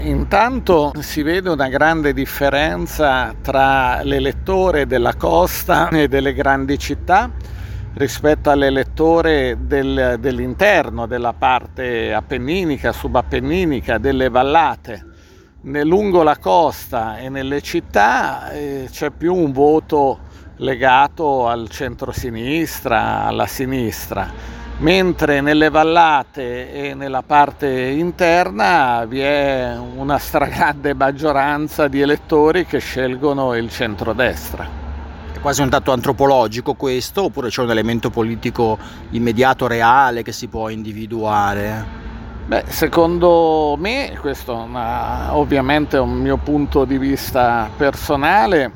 Intanto si vede una grande differenza tra l'elettore della costa e delle grandi città rispetto all'elettore dell'interno, della parte appenninica, subappenninica, delle vallate. Lungo la costa e nelle città c'è più un voto legato al centro-sinistra, alla sinistra. Mentre nelle vallate e nella parte interna vi è una stragrande maggioranza di elettori che scelgono il centrodestra. È quasi un dato antropologico questo, oppure c'è un elemento politico immediato, reale, che si può individuare? Beh, secondo me, questo ovviamente è un mio punto di vista personale,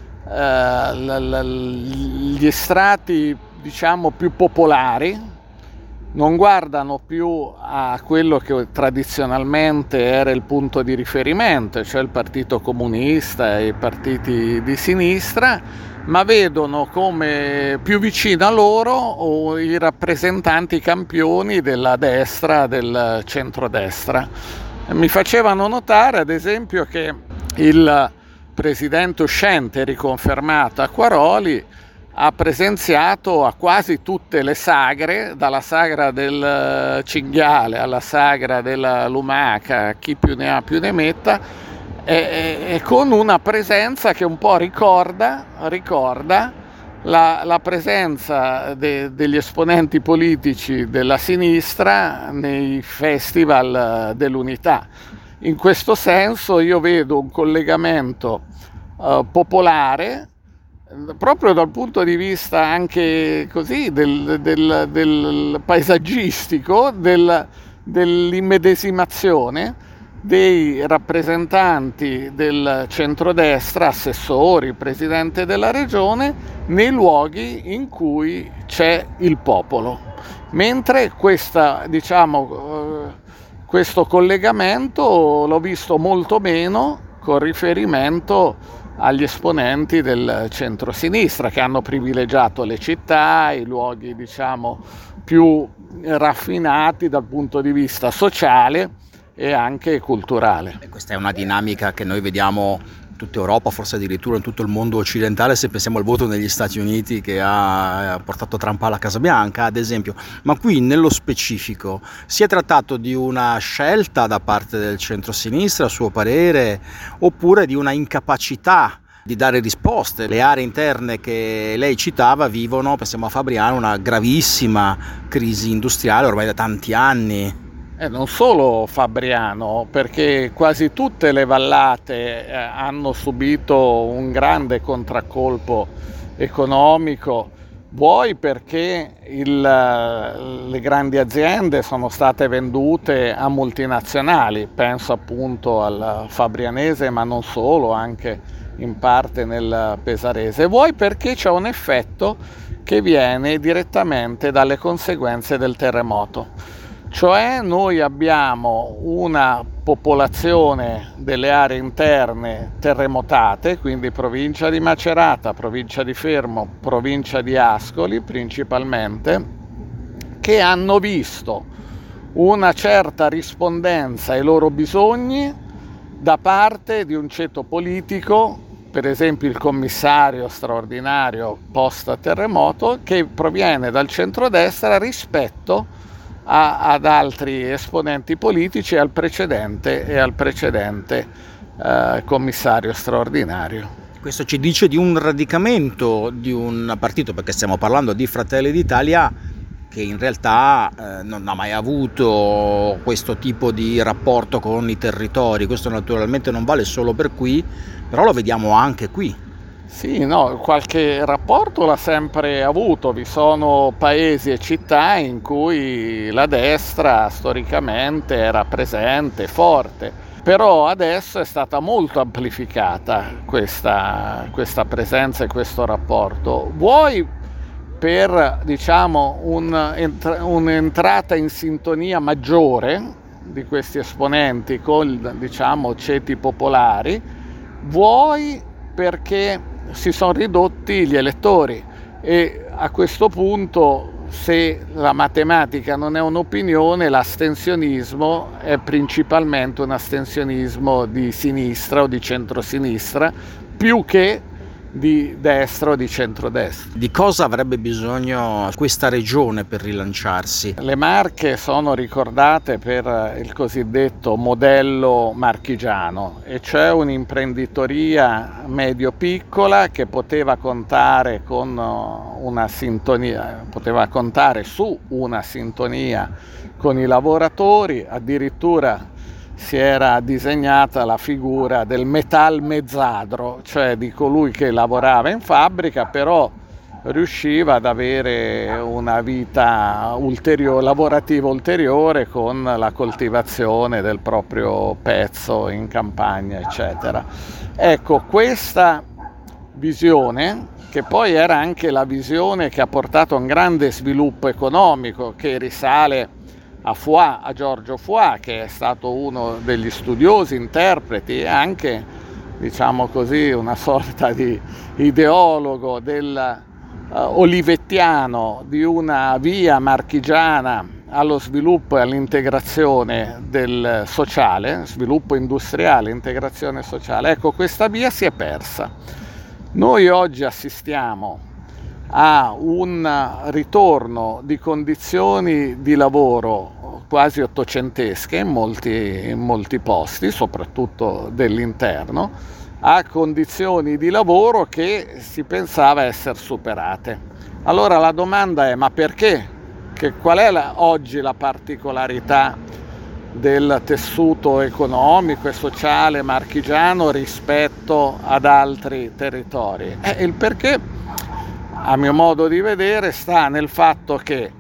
gli strati, diciamo, più popolari non guardano più a quello che tradizionalmente era il punto di riferimento, cioè il Partito Comunista e i partiti di sinistra, ma vedono come più vicino a loro i rappresentanti, i campioni della destra, del centrodestra. Mi facevano notare, ad esempio, che il presidente uscente, riconfermato Acquaroli, ha presenziato a quasi tutte le sagre, dalla sagra del cinghiale alla sagra della lumaca, chi più ne ha più ne metta, e con una presenza che un po' ricorda la presenza degli esponenti politici della sinistra nei festival dell'unità. In questo senso io vedo un collegamento popolare, proprio dal punto di vista anche così del paesaggistico, dell'immedesimazione dei rappresentanti del centrodestra, assessori, presidente della regione, nei luoghi in cui c'è il popolo. Mentre questo collegamento l'ho visto molto meno con riferimento agli esponenti del centro-sinistra, che hanno privilegiato le città, i luoghi, diciamo, più raffinati dal punto di vista sociale e anche culturale. E questa è una dinamica che noi vediamo in tutta Europa, forse addirittura in tutto il mondo occidentale, se pensiamo al voto negli Stati Uniti che ha portato Trump alla Casa Bianca, ad esempio. Ma qui nello specifico si è trattato di una scelta da parte del centro-sinistra, a suo parere, oppure di una incapacità di dare risposte? Le aree interne che lei citava vivono, pensiamo a Fabriano, una gravissima crisi industriale ormai da tanti anni. Non solo Fabriano, perché quasi tutte le vallate hanno subito un grande contraccolpo economico, vuoi perché le grandi aziende sono state vendute a multinazionali, penso appunto al fabrianese, ma non solo, anche in parte nel pesarese, vuoi perché c'è un effetto che viene direttamente dalle conseguenze del terremoto. Cioè noi abbiamo una popolazione delle aree interne terremotate, quindi provincia di Macerata, provincia di Fermo, provincia di Ascoli principalmente, che hanno visto una certa rispondenza ai loro bisogni da parte di un ceto politico, per esempio il commissario straordinario post terremoto, che proviene dal centrodestra rispetto ad altri esponenti politici e al precedente commissario straordinario. Questo ci dice di un radicamento di un partito, perché stiamo parlando di Fratelli d'Italia, che in realtà non ha mai avuto questo tipo di rapporto con i territori. Questo naturalmente non vale solo per qui, però lo vediamo anche qui. Sì, no, qualche rapporto l'ha sempre avuto, vi sono paesi e città in cui la destra storicamente era presente, forte, però adesso è stata molto amplificata questa presenza e questo rapporto. Vuoi per, diciamo, un'entrata in sintonia maggiore di questi esponenti con, diciamo, ceti popolari, vuoi perché si sono ridotti gli elettori e a questo punto se la matematica non è un'opinione, l'astensionismo è principalmente un astensionismo di sinistra o di centrosinistra, più che di destra o di centrodestra. Di cosa avrebbe bisogno questa regione per rilanciarsi? Le Marche sono ricordate per il cosiddetto modello marchigiano, e cioè un'imprenditoria medio-piccola che poteva contare con una sintonia, poteva contare su una sintonia con i lavoratori. Addirittura si era disegnata la figura del metalmezzadro, cioè di colui che lavorava in fabbrica però riusciva ad avere una vita lavorativa ulteriore con la coltivazione del proprio pezzo in campagna, eccetera. Ecco, questa visione, che poi era anche la visione che ha portato a un grande sviluppo economico, che risale a Giorgio Foix, che è stato uno degli studiosi, interpreti e anche, diciamo così, una sorta di ideologo del olivettiano di una via marchigiana allo sviluppo e all'integrazione del sociale, sviluppo industriale, integrazione sociale. Ecco, questa via si è persa. Noi oggi assistiamo a un ritorno di condizioni di lavoro quasi ottocentesche in molti posti, soprattutto dell'interno, a condizioni di lavoro che si pensava essere superate. Allora la domanda è: ma perché? Qual è oggi la particolarità del tessuto economico e sociale marchigiano rispetto ad altri territori? Il perché, a mio modo di vedere, sta nel fatto che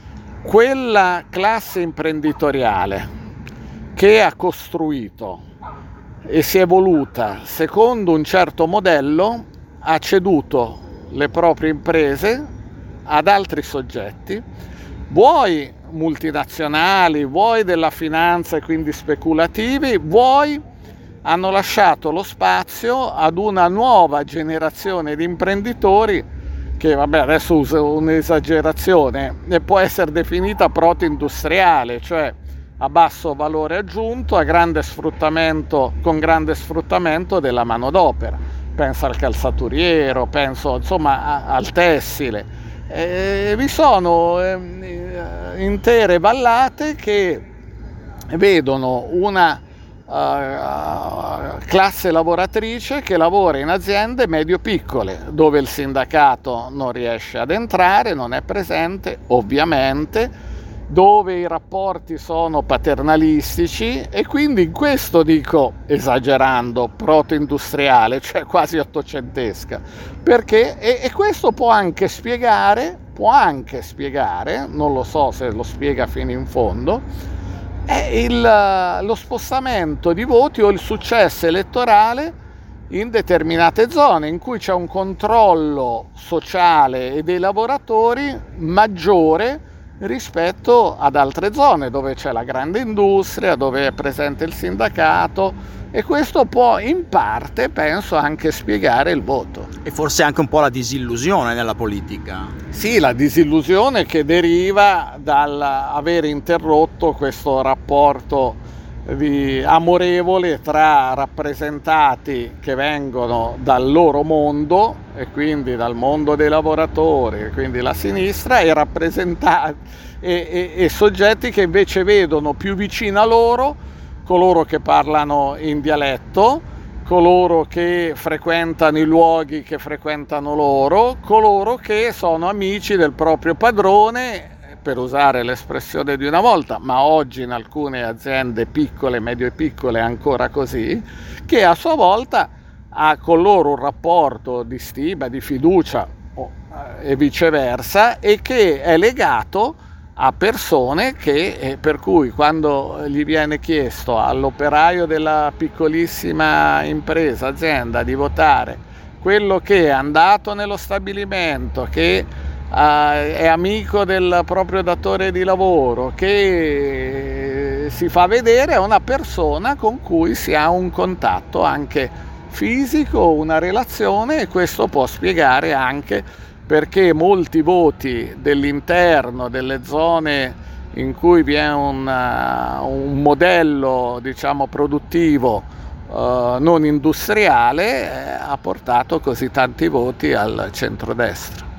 quella classe imprenditoriale che ha costruito e si è evoluta secondo un certo modello ha ceduto le proprie imprese ad altri soggetti, vuoi multinazionali, vuoi della finanza e quindi speculativi, vuoi hanno lasciato lo spazio ad una nuova generazione di imprenditori che, vabbè, adesso uso un'esagerazione, può essere definita proto-industriale, cioè a basso valore aggiunto, con grande sfruttamento della manodopera. Penso al calzaturiero, penso insomma al tessile. Vi sono intere vallate che vedono una classe lavoratrice che lavora in aziende medio-piccole, dove il sindacato non riesce ad entrare, non è presente, ovviamente, dove i rapporti sono paternalistici, e quindi in questo, dico esagerando, proto-industriale, cioè quasi ottocentesca, perché e questo può anche spiegare, non lo so se lo spiega fino in fondo, è lo spostamento di voti o il successo elettorale in determinate zone in cui c'è un controllo sociale e dei lavoratori maggiore rispetto ad altre zone dove c'è la grande industria, dove è presente il sindacato, e questo può in parte, penso, anche spiegare il voto. E forse anche un po' la disillusione nella politica. Sì, la disillusione che deriva dall'aver interrotto questo rapporto amorevole tra rappresentati che vengono dal loro mondo, e quindi dal mondo dei lavoratori, e quindi la sinistra, e rappresentati e soggetti che invece vedono più vicino a loro coloro che parlano in dialetto, coloro che frequentano i luoghi che frequentano loro, coloro che sono amici del proprio padrone, per usare l'espressione di una volta, ma oggi in alcune aziende piccole, medio e piccole è ancora così, che a sua volta ha con loro un rapporto di stima, di fiducia e viceversa, e che è legato a persone che, per cui quando gli viene chiesto all'operaio della piccolissima impresa, azienda, di votare quello che è andato nello stabilimento, che è amico del proprio datore di lavoro, che si fa vedere, è una persona con cui si ha un contatto anche fisico, una relazione, e questo può spiegare anche perché molti voti dell'interno, delle zone in cui vi è un modello, diciamo, produttivo non industriale, ha portato così tanti voti al centrodestra.